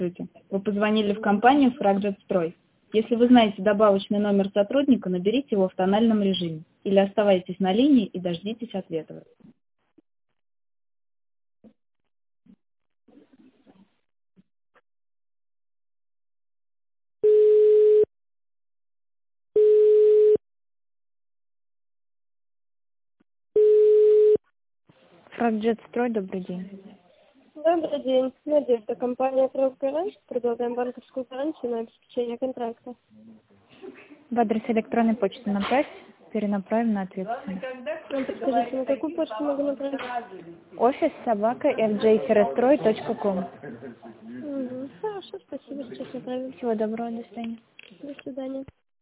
Здравствуйте. Вы позвонили в компанию «Фрагджетстрой». Если вы знаете добавочный номер сотрудника, наберите его в тональном режиме или оставайтесь на линии и дождитесь ответа. «Фрагджетстрой», добрый день. Добрый день. Надежда, компания «Тройгарант». Предлагаем банковскую гарантию на обеспечение контракта. В адрес электронной почты направьте, перенаправим на ответственность. Подскажите, на какую почту могу направить? office@fj-строй.com. Хорошо, спасибо, сейчас направим. Всего доброго, до свидания. До свидания.